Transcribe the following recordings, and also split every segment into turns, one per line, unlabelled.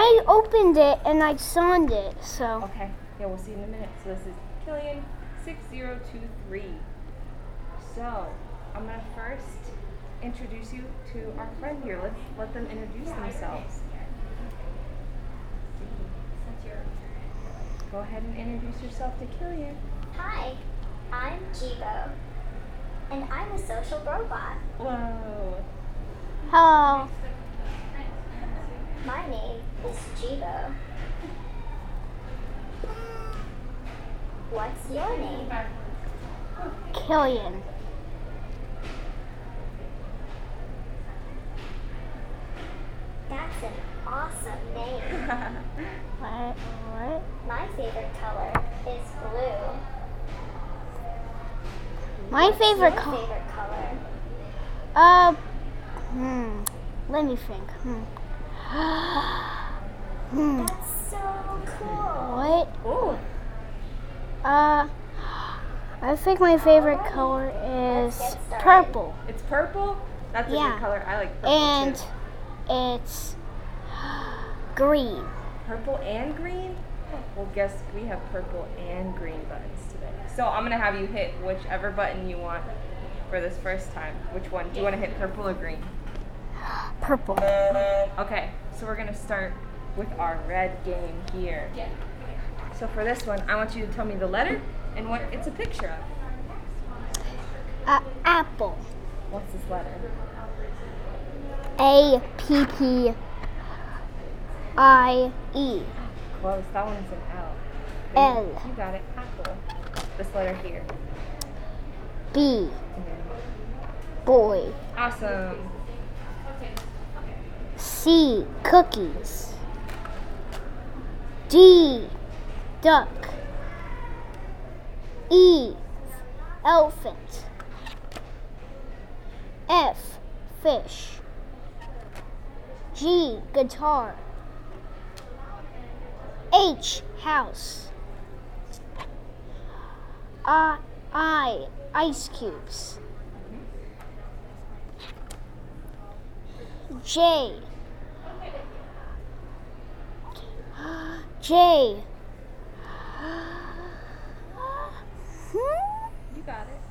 I opened it and I signed it, so.
Okay. Yeah, we'll see in a minute. So this is Killian 6023. So I'm gonna first introduce you to our friend here. Let's let them introduce themselves. Go ahead and introduce yourself to Killian.
Hi, I'm Jibo, and I'm a social robot.
Whoa.
Hello.
My name is Jibo. What's your name?
Killian.
That's an awesome name.
What?
My favorite color is blue.
My favorite
Your
color.
favorite color?
Let me think.
That's so cool.
What?
Ooh.
I think my favorite color
Let's
is
get started.
purple.
It's purple? That's a
Yeah.
good color. I like purple
And
too.
it's green.
Purple and green? Well, guess we have purple and green buttons today. So I'm going to have you hit whichever button you want for this first time. Which one? Do you want to hit purple or green?
Purple.
Okay, so we're going to start with our red game here. So for this one, I want you to tell me the letter and what it's a picture of.
Apple.
What's this letter?
APPIE.
Close. That one's an L.
L.
You got it. Apple. This letter here.
B. Boy.
Awesome.
C. Cookies. D. Duck. E. Elephant. F. Fish. G. Guitar. H. House. I. Ice cubes. J. J.
You got it.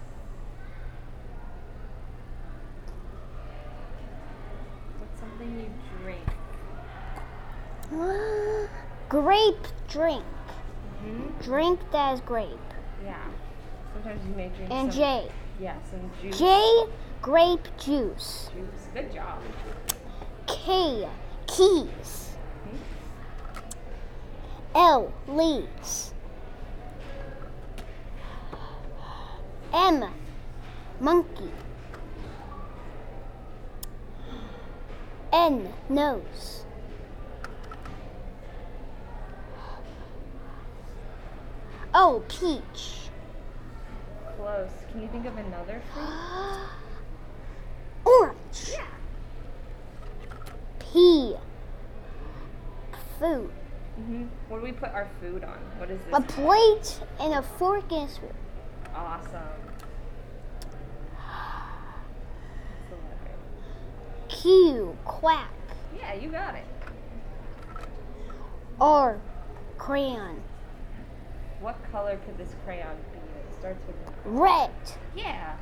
What's something you drink?
Grape drink.
Mm-hmm.
Drink that is grape.
Yeah. Sometimes you may drink
And
some.
J.
Yeah, some juice.
J. Grape juice.
Juice. Good job.
K. Keys. L. Leaves. M. Monkey. N. Nose. O. Peach.
Close. Can you think of another fruit?
Orange. P. Food.
Mm-hmm. What do we put our food on? What is this?
A plate and a fork and a spoon.
Awesome. What's the letter?
Q. Quack.
Yeah, you got it.
R. Crayon.
What color could this crayon be? It starts with
Red.
yeah.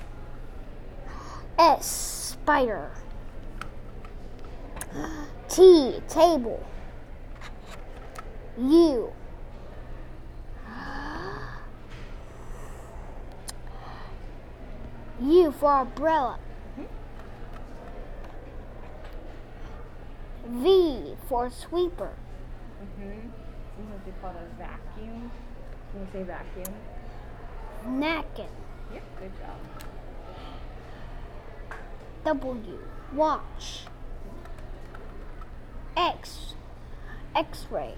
S. Spider. T. Table. U. U for umbrella. V for sweeper.
Mm-hmm. Sometimes they call it a vacuum. Can you say vacuum?
Napkin.
Yep. Good job.
W. Watch. X. X-ray.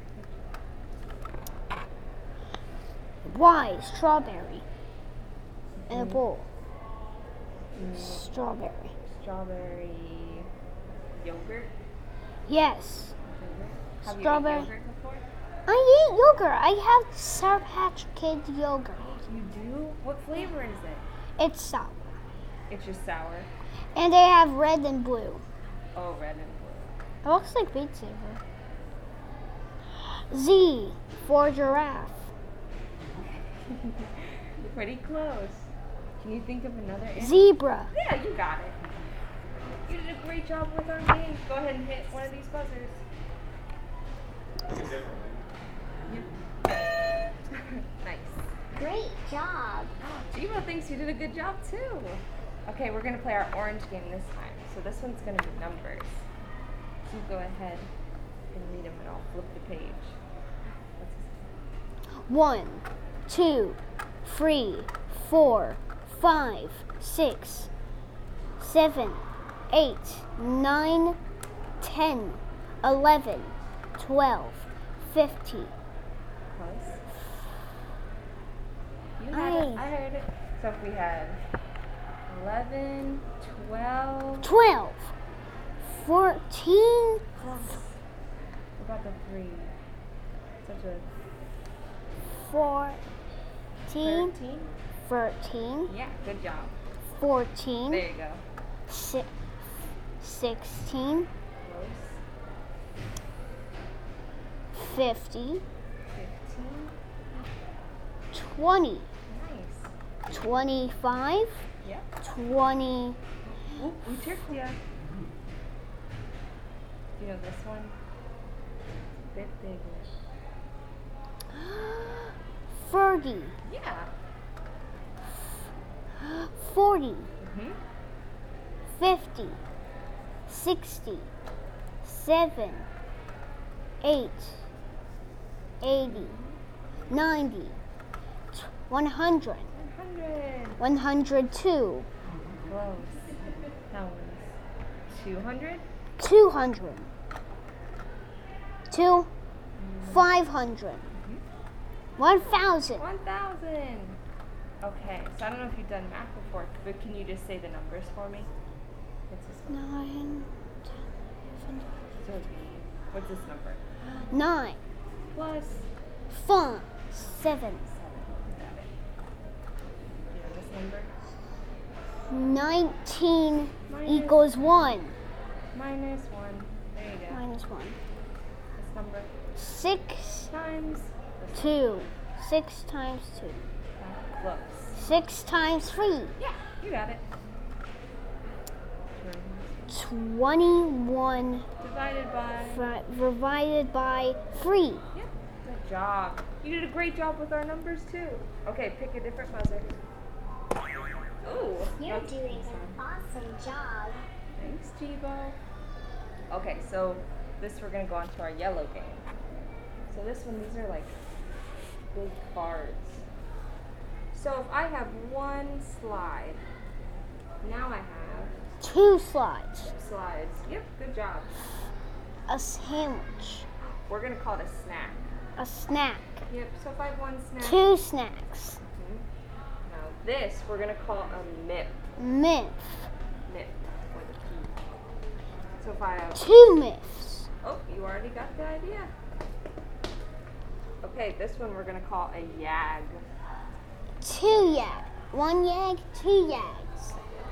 Y. Strawberry. In a bowl. Strawberry.
Strawberry yogurt.
Yes.
Have
Strawberry.
you eaten yogurt before?
I eat yogurt. I have Sour Patch Kids yogurt.
You do? What flavor is it?
It's sour.
It's just sour.
And they have red and blue.
Oh, red and blue.
It looks like Beat Saber. Z for giraffe.
Pretty close. Can you think of another animal?
Zebra.
Yeah, you got it. You did a great job with our games. Go ahead and hit one of these buzzers. Nice.
Great job.
Jibo thinks you did a good job too. Okay, we're gonna play our orange game this time. So this one's gonna be numbers. So you go ahead and read them and I'll flip the page. What's this?
1, 2, 3, 4, 5, 6, 7, 8, 9, 10, 11, 12, 15.
Close. You had it. I heard it. So if we had 11, 12.
12, 14,
What about the 3? Such a
14,
13?
13,
Yeah, good job.
14,
There you go.
16,
Close.
50,
15.
20,
Nice.
25,
Yeah.
20,
Oop, we tricked you. You know this one? It's a bit bigger.
30,
Yeah.
40,
Mm-hmm.
50, 60, 7, 8, 80, 90, 100,
100.
102,
Close. That one's 200.
200, 500, 1,000.
1,000. Okay, so I don't know if you've done math before, but can you just say the numbers for me? What's this one?
9,
So it'd be, what's this number?
9,
Plus
5, 7,
7. Got it. You know this number?
19
Minus-
equals 1.
Minus 1. There you go.
Minus 1.
This number
6,
times
2. 6 times 2.
close.
6 times 3.
Yeah, you got it.
21
Divided by.
divided by 3.
Yep. Good job. You did a great job with our numbers too. Okay, pick a different buzzer. Ooh.
You're
that's-
doing an awesome job.
Thanks, Jibo. Okay, so this we're gonna go on to our yellow game. So this one, these are like big cards. So if I have one slide, now I have
2 slides.
slides. Yep, good job.
A sandwich.
We're gonna call it a snack.
A snack.
Yep, so if I have one snack.
2 snacks.
Now this we're gonna call a MIP.
Myth.
MIP with a P. So if I have
2 myths.
oh, you already got the idea. Okay, this one we're gonna call a YAG.
2 yag. 1 yag, 2 yags.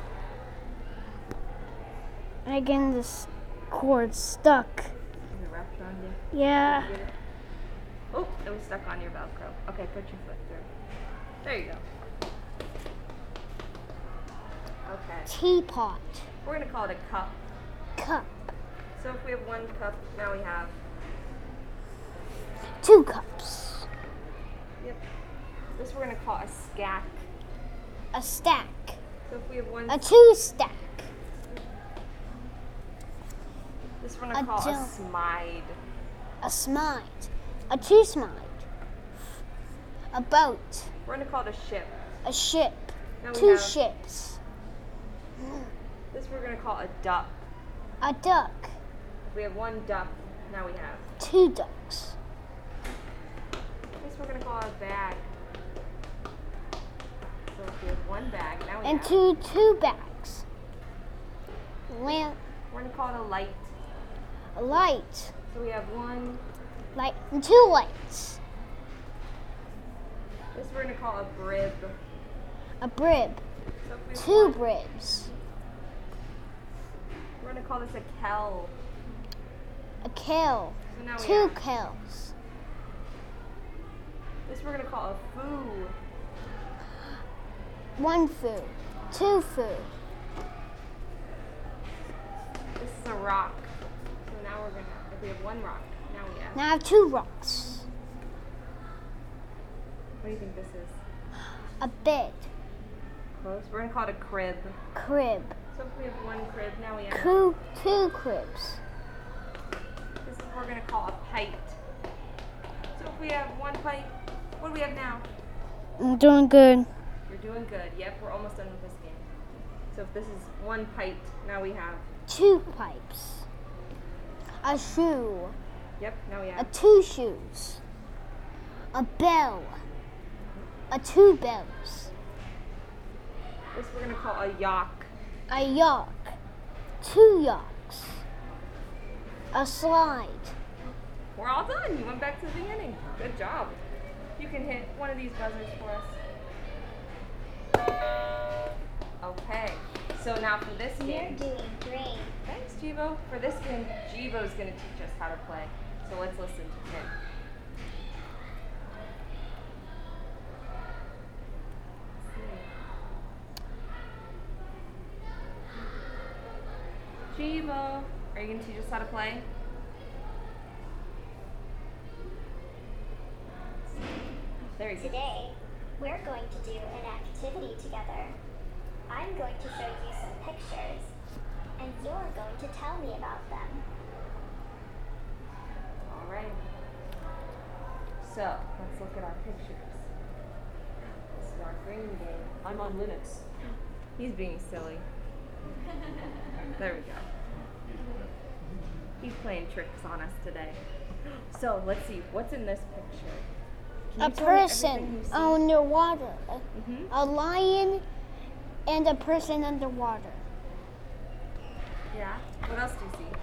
Again, this cord stuck.
Is it wrapped around you?
Yeah.
Did you get it? Oh, it was stuck on your Velcro. Okay, put your foot through. There you go. Okay,
Teapot.
we're gonna call it a cup.
Cup.
So if we have one cup, now we have
2 cups.
yep. This we're gonna call a scack.
A stack.
So if we have one,
A 2 stack.
this we're gonna
a
call a
jump.
smide.
A smite. A 2 smite. A boat.
We're gonna call it a ship.
A ship.
Now we
2
have
ships.
this we're gonna call a duck.
A duck.
If we have one duck, now we have
2 ducks.
this we're gonna call a bag. So if we have one bag, now we
And
have
2 bags. Lamp.
we're gonna call it a light.
A light.
So we have one.
Light. And 2 lights.
This we're gonna call a brib.
A brib.
So if we have
2
one,
bribs.
we're gonna call this a kell.
A kell.
So now we
2
have
kells.
This we're gonna call a foo.
1 foo. 2 foo.
This is a rock. So now we're gonna, if we have 1 rock, now we have.
Now I have 2 rocks.
What do you think this is?
A bed.
Close. We're gonna call it a crib.
Crib.
So if we have 1 crib, now we have.
2 cribs.
This is what we're gonna call a pint. So if we have 1 pint, what do we have now?
I'm doing good.
You're doing good. Yep, we're almost done with this game. So if this is 1 pint, now we have.
2 pipes. A shoe.
Yep, now we
A
have.
2 shoes. A bell. A 2 bells.
This we're gonna call a yoke.
A yacht. 2 yachts. A slide.
We're all done. You went back to the beginning. Good job. You can hit one of these buzzers for us. Okay. So now for this
You're
game.
doing great.
Thanks, Jivo. For this game, Jivo's going to teach us how to play. So let's listen to him. Jivo, are you going to teach us how to play? There you go.
Today, we're going to do an activity together. I'm going to show you some pictures, and you're going to tell me about them.
All right. So let's look at our pictures. This is our green game.
I'm on Linux.
He's being silly. There we go. He's playing tricks on us today. So let's see, what's in this picture? Can
A
you tell me everything
person
you see?
underwater.
Mhm.
A lion and a person underwater.
Yeah. What else do you see?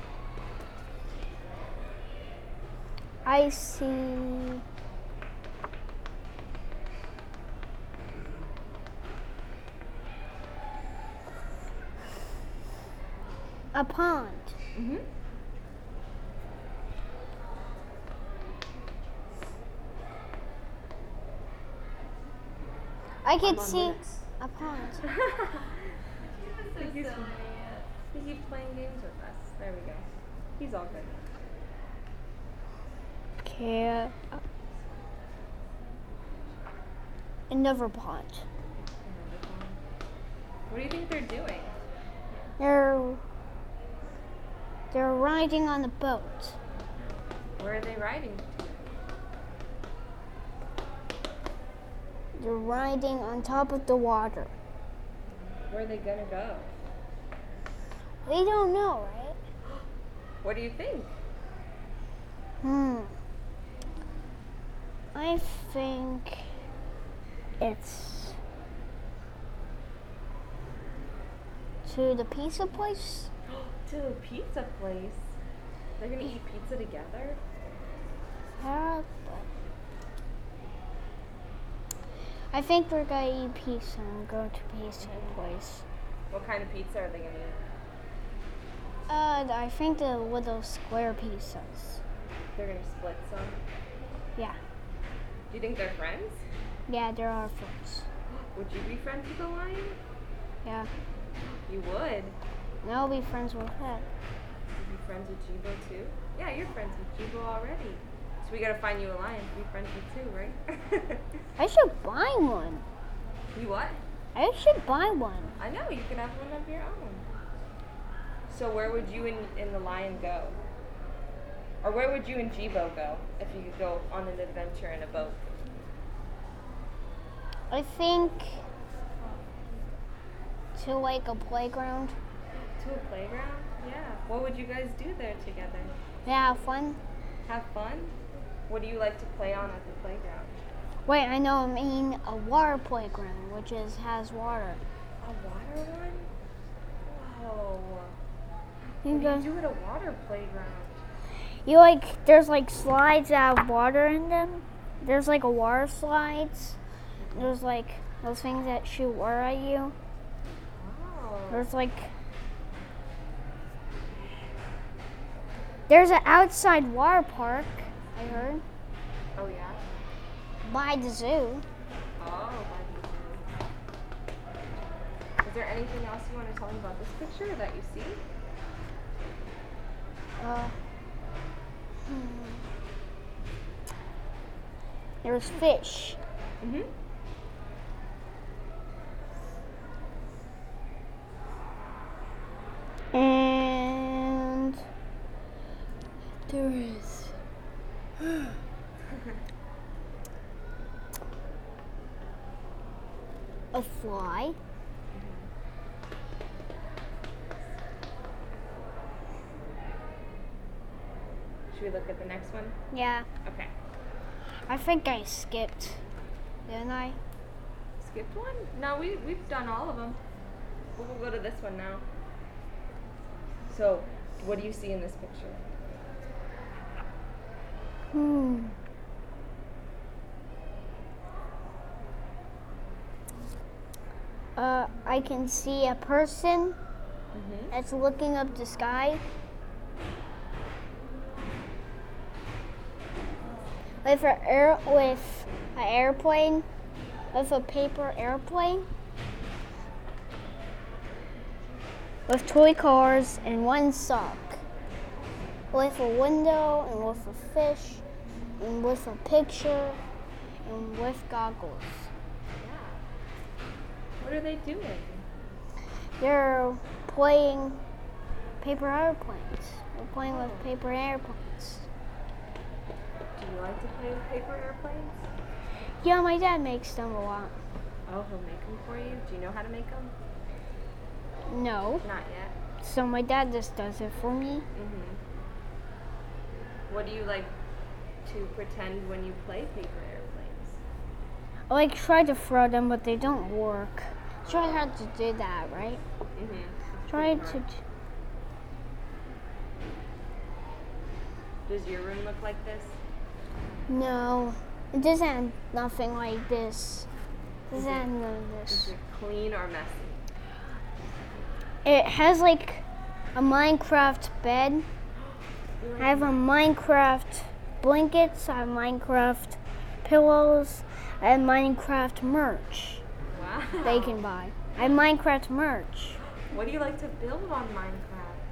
I see a pond.
Mhm.
I
I'm
can
on
see
Linux.
a pond.
He keeps playing games with us. There we go. He's all good.
Okay. Another pond.
What do you think they're doing?
They're riding on a boat.
Where are they riding to?
They're riding on top of the water.
Where are they gonna go?
We don't know, right?
What do you think?
I think it's to the pizza place.
To a pizza place. They're gonna eat pizza together?
Yeah, but I think we're gonna eat pizza and go to pizza place.
What kind of pizza are they gonna eat?
I think the little square pizzas.
They're gonna split some.
Yeah,
Do you think they're friends?
yeah, there are friends.
Would you be friends with a lion?
Yeah,
You would.
and I'll be friends with that.
You'd be friends with Jibo too? Yeah, you're friends with Jibo already. So we gotta find you a lion to be friends with too, right?
I should buy one.
You what?
I should buy one.
I know, you could have one of your own. So where would you and the lion go? Or where would you and Jibo go if you could go on an adventure in a boat?
I think to like a playground.
To a playground? Yeah. What would you guys do there together?
Yeah, have fun.
Have fun? What do you like to play on at the playground?
Wait, I know. I mean a water playground, which has water.
A water one? Whoa.
You
What
go.
do you do at a water playground?
You like there's like slides that have water in them. There's like a water slides. There's like those things that shoot water at you.
Oh.
There's an outside water park, I heard.
Oh yeah?
by the zoo.
Oh, by the zoo. Is there anything else you want to tell me about this picture that you see?
There's fish.
Mm-hmm.
And there is a fly.
Should we look at the next one?
Yeah,
Okay.
I think I skipped, didn't I?
Skipped one? No, we've done all of them. We'll go to this one now. So, what do you see in this picture?
I can see a person
Mm-hmm.
that's looking up the sky. With an airplane, with a paper airplane, with toy cars and one sock, with a window and with a fish and with a picture and with goggles.
Yeah. What are they doing?
They're playing paper airplanes. They're playing with paper airplanes.
Do you like to play with paper airplanes?
Yeah, my dad makes them a lot.
Oh, he'll make them for you? Do you know how to make them?
No.
Not yet.
So my dad just does it for me.
Mm-hmm. What do you like to pretend when you play paper airplanes?
I like try to throw them, but they don't work. Try how to do that, right?
Mm-hmm.
Try to.
Does your room look like this?
No, it doesn't have nothing like this. It doesn't have none of
Is
this.
it clean or messy?
It has like a Minecraft bed. I have a Minecraft blankets. I have Minecraft pillows. I have Minecraft merch
Wow.
they can buy. I have Minecraft merch.
What do you like to build on Minecraft?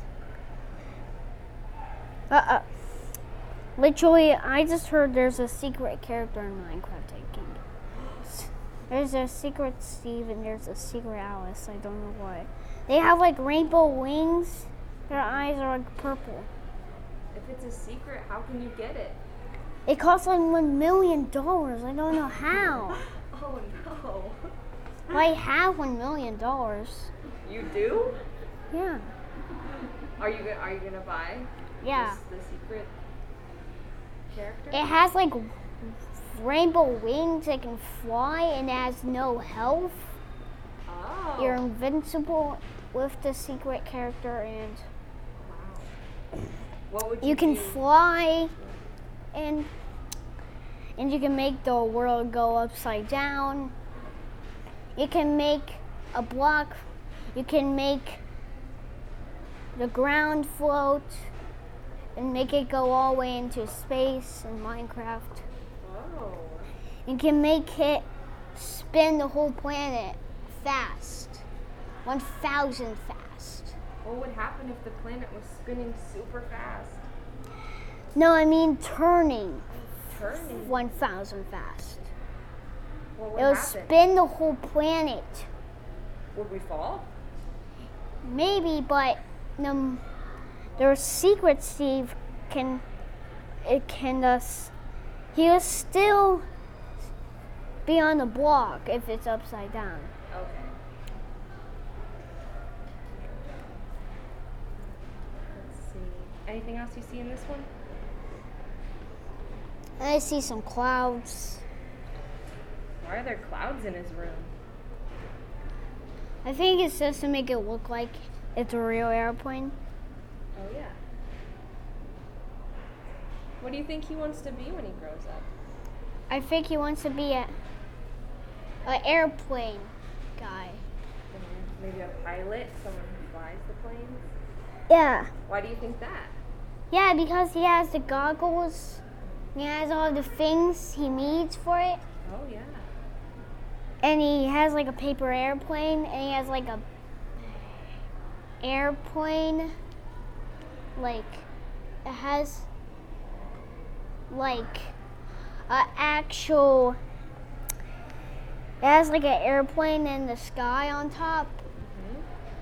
Literally, I just heard there's a secret character in Minecraft I can get. There's a secret Steve and there's a secret Alice. I don't know why. They have like rainbow wings. Their eyes are like purple.
If it's a secret, how can you get it?
It costs like $1 million. I don't know how.
Oh no.
I have $1 million.
You do?
Yeah.
Are you gonna buy
Yeah.
the secret character?
It has like rainbow wings. It can fly and it has no health.
Oh.
You're invincible with the secret character, and
Wow. What would you
you can
do?
fly, and you can make the world go upside down. You can make a block. You can make the ground float and make it go all the way into space in Minecraft.
Oh.
You can make it spin the whole planet fast. 1,000 fast.
What would happen if the planet was spinning super fast?
No, I mean turning
Turning.
1,000 fast.
What
It
would
will
happen?
spin the whole planet.
Would we fall?
Maybe, but their secret Steve he will still be on the block if it's upside down.
Okay. Let's see. Anything else you see in this one?
And I see some clouds.
Why are there clouds in his room?
I think it's just to make it look like it's a real airplane.
Oh yeah. What do you think he wants to be when he grows up?
I think he wants to be an airplane guy.
Maybe a pilot, someone who flies the planes?
Yeah.
Why do you think that?
Yeah, because he has the goggles. He has all the things he needs for it.
Oh, yeah.
And he has like a paper airplane, and he has like a airplane, like it has like a actual, it has like an airplane in the sky on top.
Hmm.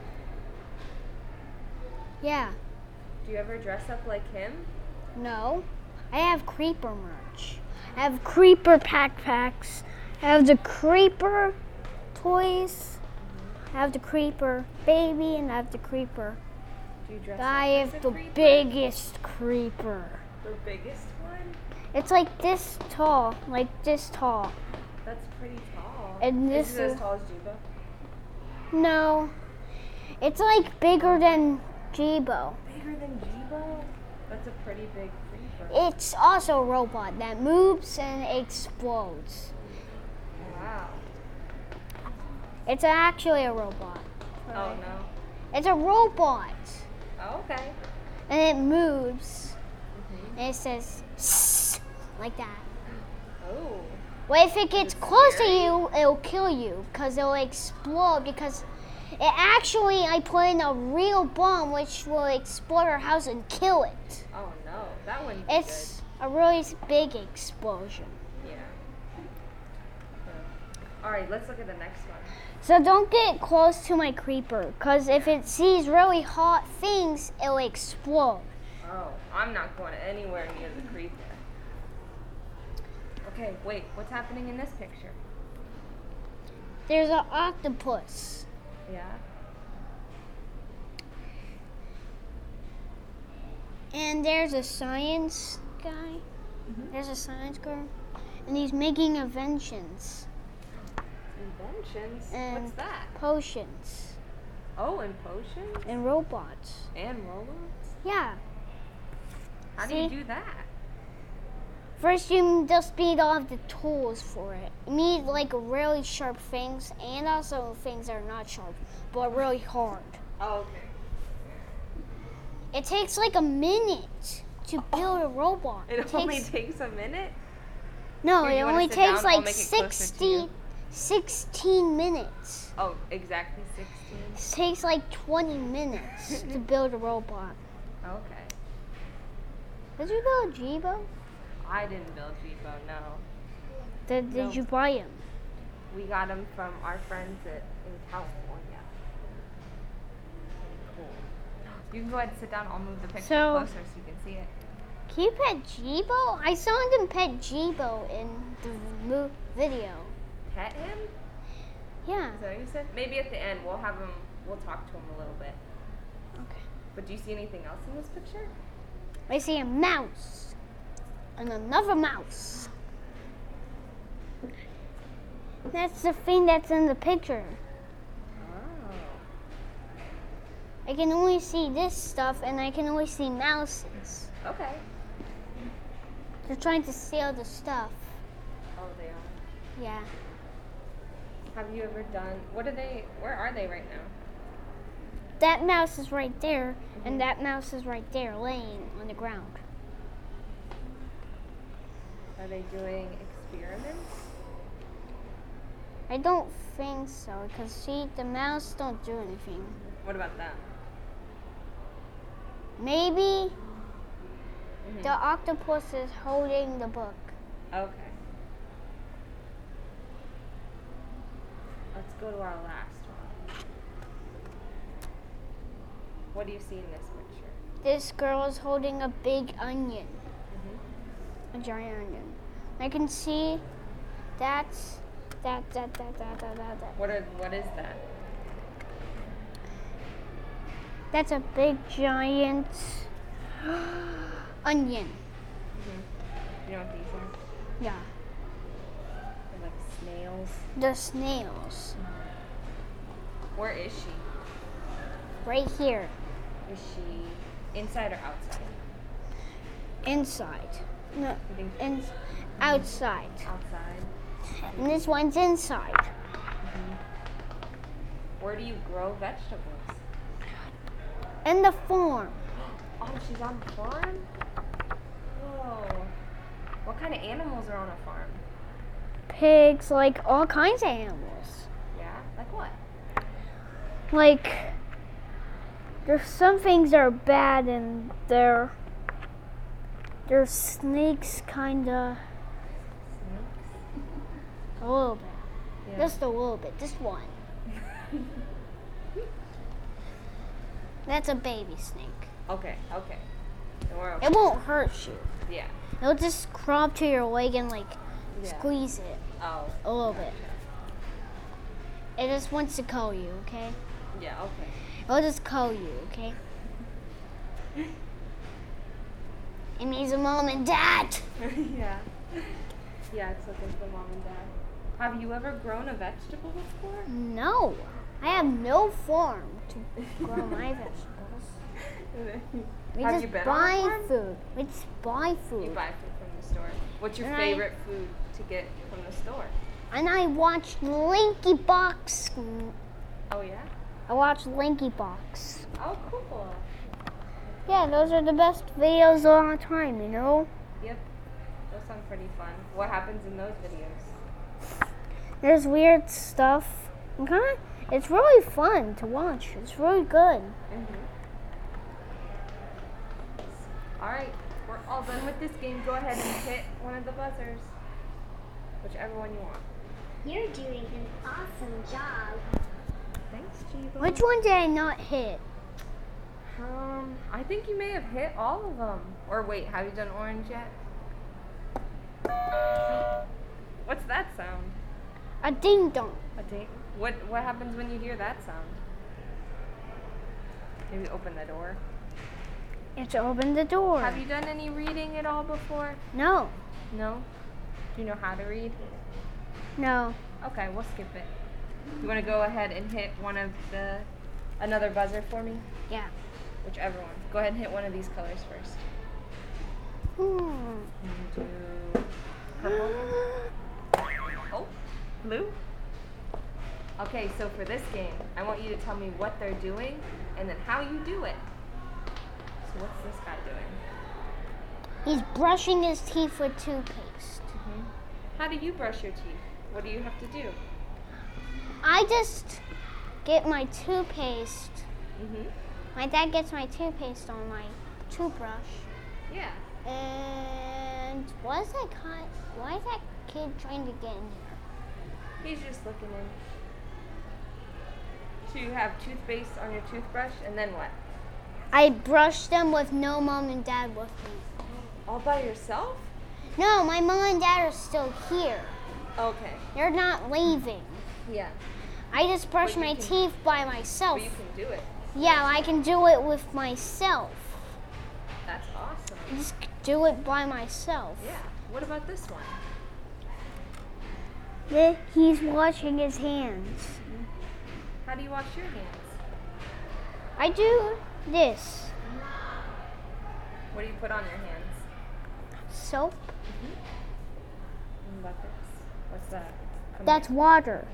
Yeah.
Do you ever dress up like him?
No, I have creeper merch. I have creeper backpacks. I have the creeper toys. I have the creeper baby, and I have the creeper.
Do you dress
I
up as
have
a
the
creeper?
biggest creeper.
The biggest one?
It's like this tall, like this tall.
That's pretty tall.
And this
is it
is-
as tall as Jibo?
No, it's like bigger than Jibo.
Bigger than Jibo? That's a pretty big creeper.
It's also a robot that moves and explodes.
Wow.
It's actually a robot.
Oh, no.
It's a robot.
Oh, okay.
And it moves.
Mhm.
And it says, "Sss," like that.
Oh.
Well, if it gets
it
close to
scary?
you, it'll kill you because it'll explode. Because it actually, I put in a real bomb which will explode our house and kill it.
Oh, no. That wouldn't be
It's a really big explosion.
good. Yeah. All right, let's look at the next one.
So don't get close to my creeper because if it sees really hot things, it'll explode.
Oh, I'm not going anywhere near the creeper. Okay, wait. What's happening in this picture?
There's an octopus.
Yeah.
And there's a science guy.
Mhm.
There's a science girl. And he's making inventions.
Inventions?
And-
What's that?
Potions.
Oh, and potions?
And robots.
And robots?
Yeah.
How do you
See?
do that?
First, you just need all of the tools for it. You need like really sharp things and also things that are not sharp, but really hard.
Oh, okay.
It takes like a minute to build a robot.
It only takes a minute?
No,
Here,
it
you wanna
only
sit
takes
down? I'll
like
make it closer to you.
16 minutes.
Oh, exactly 16.
It takes like 20 minutes to build a robot.
Okay.
Did you build Jibo?
I didn't build Jibo, no.
Did
No.
you buy him?
We got them from our friends in California. Cool. You can go ahead and sit down. I'll move the picture
So-
closer so you can see it.
Can you pet Jibo? I saw him pet Jibo in the video.
Pet him?
Yeah.
Is that what you said? Maybe at the end we'll have him. We'll talk to him a little bit.
Okay.
But do you see anything else in this picture?
I see a mouse and another mouse. That's the thing that's in the picture.
Oh.
I can only see this stuff and I can only see mouses.
Okay.
They're trying to steal the stuff.
Oh, they are.
Yeah.
Have you ever done? What are they? Where are they right now?
That mouse is right there and that mouse is right there laying on the ground.
Are they doing experiments?
I don't think so because see, the mouse don't do anything.
What about that?
Maybe
Mhm.
the octopus is holding the book.
Okay. Let's go to our last one. What do you see in this picture?
This girl is holding a big onion,
Mm-hmm.
a giant onion. I can see that's that.
What is that?
That's a big giant onion.
Mm-hmm. You know what these are?
Yeah.
They're like snails.
The snails.
Where is she?
Right here.
Is she inside or outside?
Inside. No,
You think
outside.
outside?
And this one's inside.
Where do you grow vegetables?
In the farm.
Oh, she's on the farm? Whoa. What kind of animals are on a farm?
pigs, like all kinds of animals.
Yeah? Like what?
Like, there's some things that are bad and there's snakes kinda.
Snakes?
A little bit.
Yeah.
Just a little bit. Just one. That's a baby snake.
Okay. Then we're okay.
It won't hurt you.
Yeah.
It'll just crawl up to your leg and like
Yeah.
squeeze it
Oh.
a little bit. It just wants to call you, okay?
Yeah, okay.
It'll just call you, okay? It needs a mom and dad.
Yeah. Yeah, it's looking for mom and dad. Have you ever grown a vegetable before?
No, I have no farm to grow my vegetables. We
Have
just
you been on a
buy
farm?
food. We just buy food.
You buy food from the store. What's your
And
favorite food to get from the store?
And I watched Linky Box.
Oh yeah?
I watched Linky Box.
Oh cool.
Yeah, those are the best videos all the time, you know?
Yep. Those sound pretty fun. What happens in those videos?
There's weird stuff. It's really fun to watch. It's really good.
Alright, we're all done with this game. Go ahead and hit one of the buzzers. Whichever one you want.
You're doing an awesome job.
Thanks, Jeeva.
Which one did I not hit?
I think you may have hit all of them. Or wait, have you done orange yet? What's that sound?
A ding dong.
A ding? What happens when you hear that sound? Maybe open the door.
It's open the door.
Have you done any reading at all before?
No,
No? Do you know how to read?
no.
Okay, we'll skip it. You want to go ahead and hit another buzzer for me?
Yeah.
Whichever one. Go ahead and hit one of these colors first.
Hmm.
Into purple. Oh, blue. Okay, so for this game, I want you to tell me what they're doing and then how you do it. So what's this guy doing?
He's brushing his teeth with toothpaste.
How do you brush your teeth? What do you have to do?
I just get my toothpaste. My dad gets my toothpaste on my toothbrush.
Yeah.
And why is that kid trying to get in here?
He's just looking in. So you have toothpaste on your toothbrush, and then what?
I brush them with no mom and dad with me.
All by yourself?
No, my mom and dad are still here.
Okay.
They're not leaving.
Yeah.
I just brush
But you
my
can-
teeth by myself.
But you can do it.
Yeah, I can do it with myself.
That's awesome.
I just do it by myself.
Yeah. What about this one?
He's washing his hands.
How do you wash your hands?
I do this.
What do you put on your hands?
Soap.
And buckets. What's that?
That's water.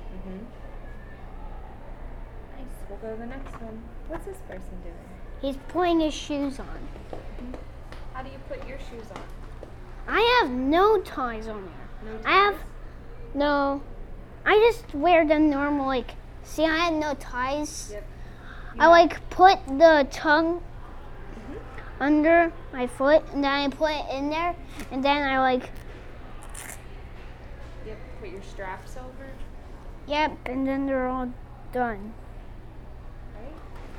Nice. We'll go to the next one. What's this person doing?
He's putting his shoes on.
How do you put your shoes on?
I have no ties on there.
No
I have
ties?
no. I just wear them normal. Like, see, I have no ties.
Yep.
I like put the tongue under my foot, and then I put it in there, and then I like,
Yep. Put your straps over.
yep, and then they're all done.
Right?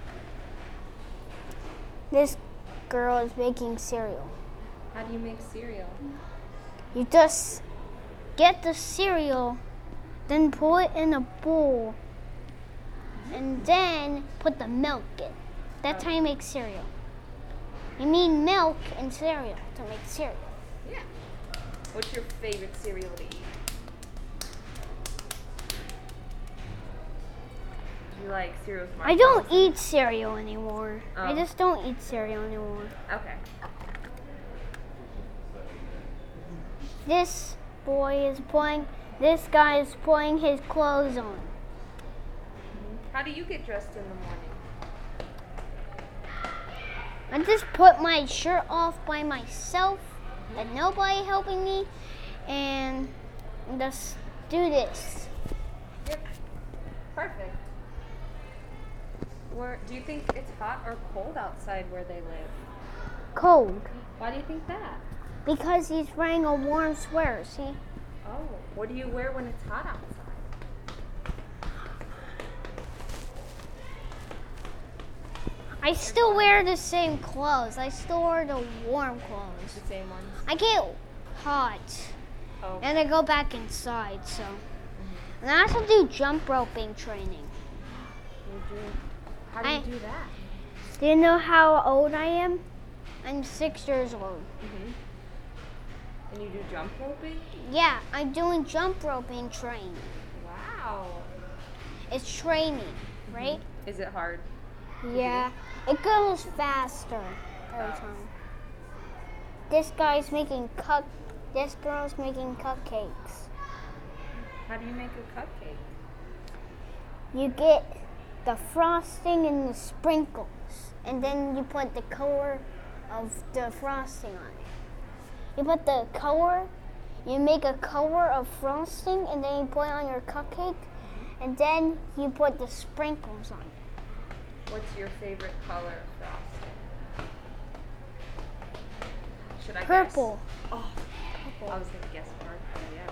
This girl is making cereal.
How do you make cereal?
You just get the cereal, then put it in a bowl, and then put the milk in. That's how you make cereal. You need milk and cereal to make cereal.
Yeah. What's your favorite cereal to eat? Do you like cereal with
I don't
marshmallows?
eat cereal anymore. I
Oh.
just don't eat cereal anymore.
Okay.
This guy is putting his clothes on.
How do you get dressed in the morning?
I just put my shirt off by myself and nobody helping me, and just do this.
Yep. Perfect. Do you think it's hot or cold outside where they live?
Cold.
Why do you think that?
Because he's wearing a warm sweater, see?
Oh, what do you wear when it's hot outside?
I still wear the same clothes. I still wear the warm clothes.
The same ones?
I get hot
Oh.
and I go back inside, so. And I also do jump roping training.
You do. How do you do that?
Do you know how old I am? I'm 6 years old.
And you do jump roping?
Yeah, I'm doing jump roping training.
Wow.
It's training, right?
Is it hard?
Yeah, it goes faster every time. This girl's making cupcakes.
How do you make a cupcake?
You get the frosting and the sprinkles, and then you put the color of the frosting on it. You put the color, you make a color of frosting, and then you put it on your cupcake, and then you put the sprinkles on it.
What's your favorite color of frosting? Should I
Purple.
guess? Oh, purple. I was going to guess purple, yeah.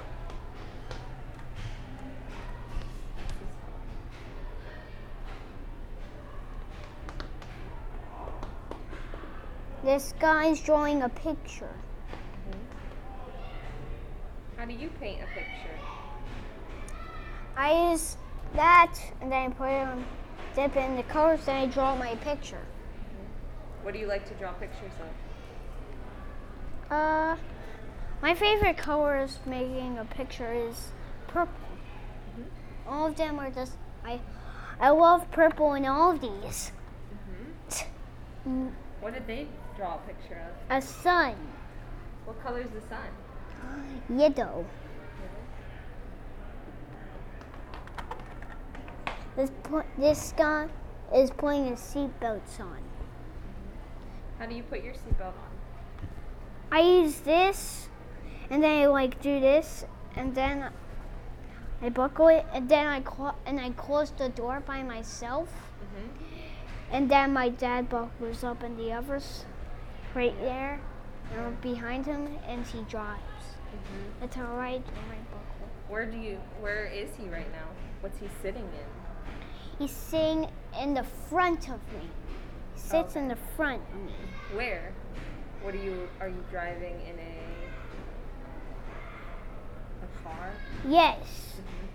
This guy's drawing a picture.
How do you paint a picture?
I use that, and then I put it on, dip it in the colors, then I draw my picture.
What do you like to draw pictures of?
My favorite colors making a picture is purple. All of them are just, I love purple in all of these.
What did they draw a picture of?
A sun,
What color is the sun?
yellow. This guy is putting his seatbelts on.
How do you put your seatbelt on?
I use this, and then I do this, and then I buckle it, and then I close the door by myself, and then my dad buckles up in the others, right there, behind him, and he drives. It's all right, and I buckle.
Where is he right now? What's he sitting in?
He's sitting in the front of me. He sits in the front of me.
Where? Are you driving in a car?
Yes.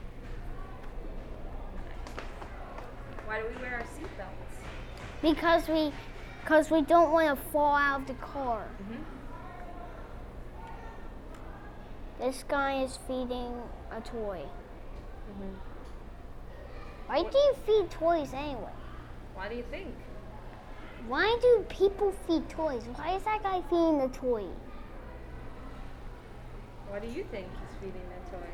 Why do we wear our seatbelts?
Because we don't want to fall out of the car. This guy is feeding a toy. Why do you feed toys anyway?
Why do you think?
Why do people feed toys? Why is that guy feeding the toy?
Why do you think he's feeding that toy?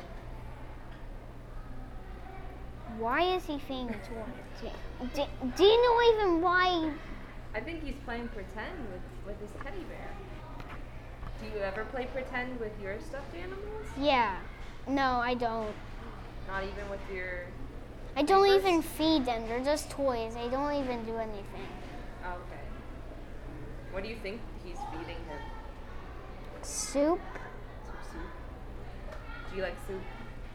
Why is he feeding the toy? Do you know even why?
I think he's playing pretend with his teddy bear. Do you ever play pretend with your stuffed animals?
Yeah. No, I don't.
Not even with your...
I don't
neighbors?
even feed them. They're just toys. They don't even do anything.
Oh, okay. What do you think he's feeding him?
Soup?
Some soup? Do you like soup?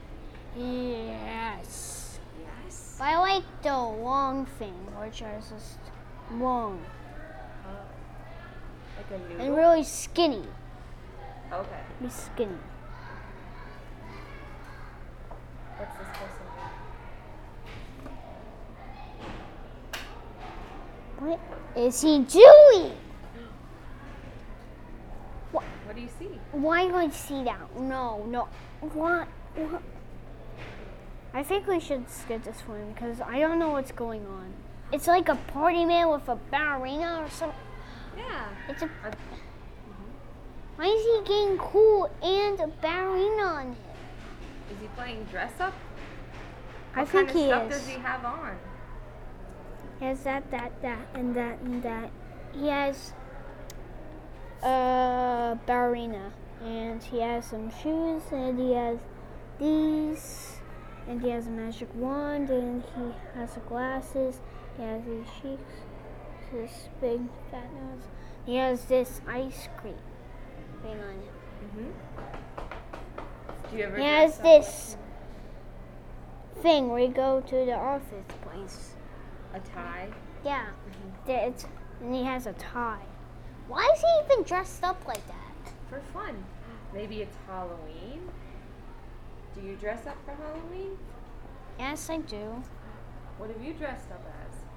Yes.
Yes.
But I like the long thing, which is just long
Like a noodle?
and really skinny.
Okay.
Be skinny.
What's this person doing?
What is he doing?
What do you see?
Why am I see that? No. What? I think we should skip this one because I don't know what's going on. It's like a party man with a ballerina or something.
Yeah.
It's a. Why is he getting cool and a ballerina on him?
Is he playing dress up?
I
What
think
kind of
he
stuff
is.
does he have on?
He has that, and that. He has a ballerina, and he has some shoes, and he has these, and he has a magic wand, and he has the glasses. He has these cheeks, this big fat nose. He has this ice cream thing on it.
Do you ever
He
dress
has
up
this thing where you go to the office place.
like a tie?
Yeah, and he has a tie. Why is he even dressed up like that?
For fun. Maybe it's Halloween. Do you dress up for Halloween?
Yes, I do.
What have you dressed up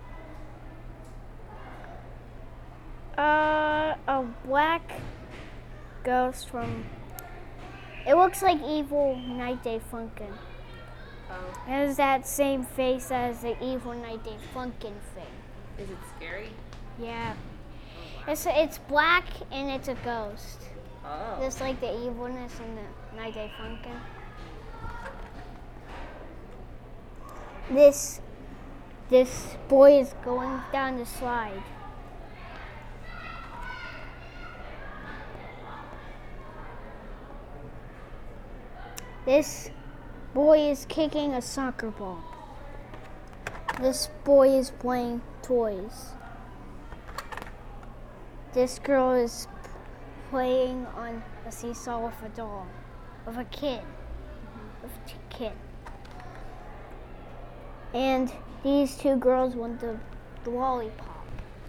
as?
A black ghost from. It looks like evil Night Day Funkin'.
Oh,
It has that same face as the evil Night Day Funkin' thing.
is it scary?
Yeah. It's black and it's a ghost.
Oh.
Just like the evilness in the Night Day Funkin'. This boy is going down the slide. This boy is kicking a soccer ball. This boy is playing toys. This girl is playing on a seesaw with a doll, with a kid, And these two girls want the lollipop.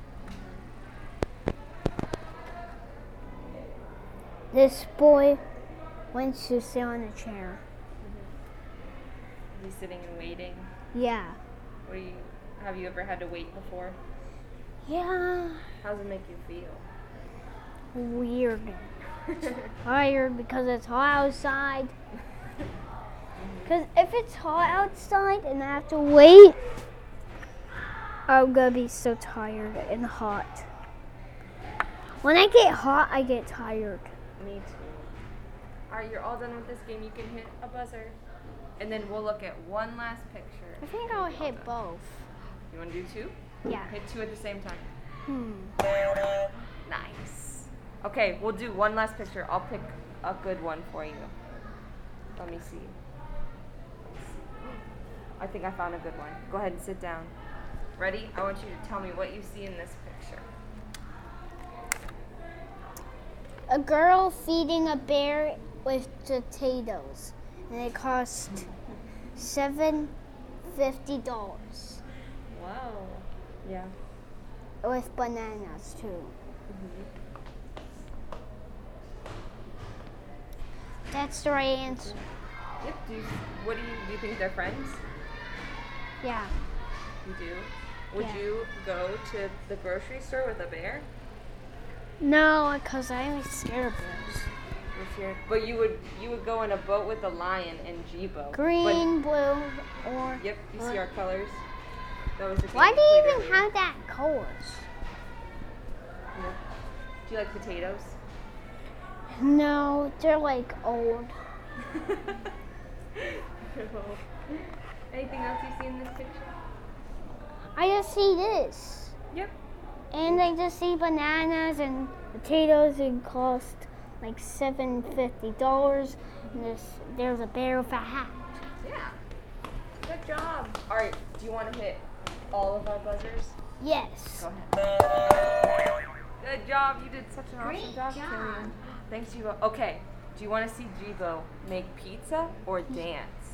This boy went to sit on a chair.
Is he sitting and waiting?
Yeah.
Have you ever had to wait before?
Yeah.
How does it make you feel?
Weird. Tired because it's hot outside. Because if it's hot outside and I have to wait, I'm gonna be so tired and hot. When I get hot, I get tired.
Me too. Alright, you're all done with this game. You can hit a buzzer. And then we'll look at one last picture.
I think I'll hit both.
You want to do two?
Yeah.
Hit two at the same time.
Hmm.
Nice. Okay, we'll do one last picture. I'll pick a good one for you. Let me see. I think I found a good one. Go ahead and sit down. Ready? I want you to tell me what you see in this picture.
A girl feeding a bear with potatoes, and it cost $750
Wow. Yeah.
with bananas too. That's the right answer.
Yep. Do you think they're friends?
Yeah.
You do. Would
Yeah.
you go to the grocery store with a bear?
No, because I'm scared of bears.
But you would go in a boat with a lion and Jibo.
Green, blue, or.
But, yep. You see our colors. That was the game
Why do
we
you
played
even
earlier.
have that colors?
Yeah. Do you like potatoes?
No, they're like old.
Anything else you see in this picture?
I just see this.
Yep.
And I just see bananas and potatoes and cost like $750. And there's a bear with a hat.
Yeah. Good job. All right. Do you want to hit all of our buzzers?
Yes.
Go ahead. Good job. You did such an awesome
Great
job,
job.
Killian. Thanks, Jibo. Okay. Do you want to see Jibo make pizza or dance?